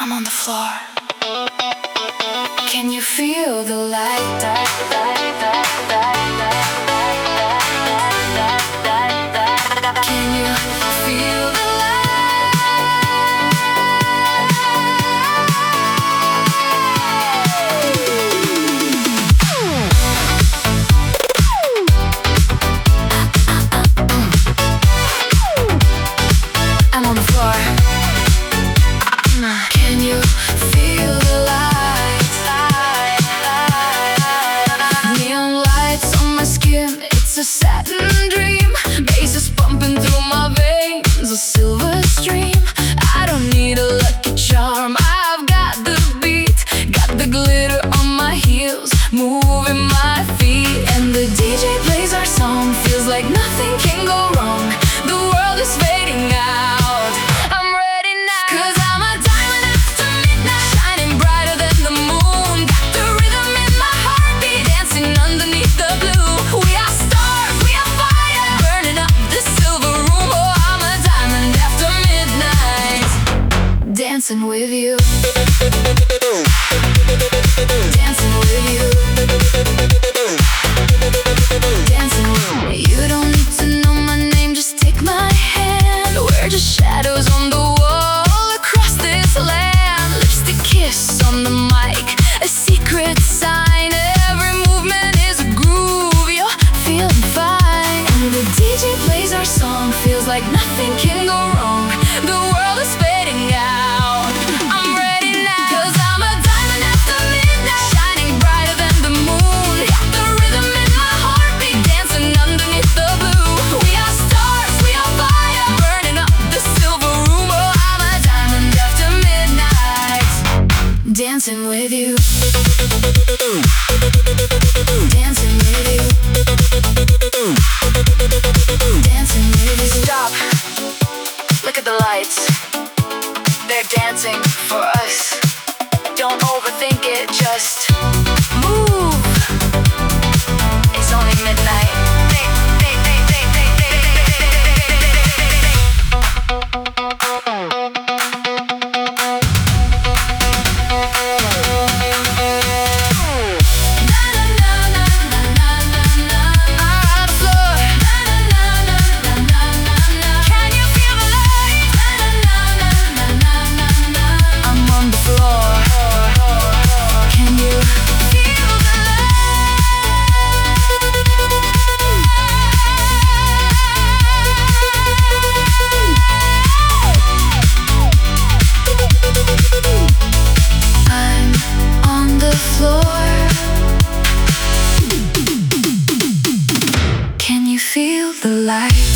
I'm on the floor. Can you feel the light? Can you feel the I'm on the floor. Can you feel the lights? Neon lights on my skin, it's a satin dream. Bass is pumping through my veins, a silver stream. I don't need a lucky charm, I've got the beat. Got the glitter on my heels, moving my feet. And the DJ plays our song, feels like nothing can go wrong. The world is fading out, I'm ready now. 'Cause I'm a diamond after midnight, shining brighter than the moon. Got the rhythm in my heartbeat, dancing underneath the blue. We are stars, we are fire, burning up the silver room. Oh, I'm a diamond after midnight, dancing with you. Dancing with you. Dancing with you. You don't need to know my name, just take my hand. We're just shadows on the wall across this land. Lipstick kiss on the mic, a secret sign. Every movement is a groove, you're feeling fine. And the DJ plays our song, feels like nothing can go wrong. The world is fading out, I'm ready now. 'Cause I'm a diamond after midnight, shining brighter than the moon. Got the rhythm in my heartbeat, dancing underneath the blue. We are stars, we are fire, burning up the silver room. Oh, I'm a diamond after midnight, dancing with you. Dancing with you. Dancing with you. Stop, look at the lights, they're dancing for us. Don't overthink it, just move. It's only midnight. Feel the light.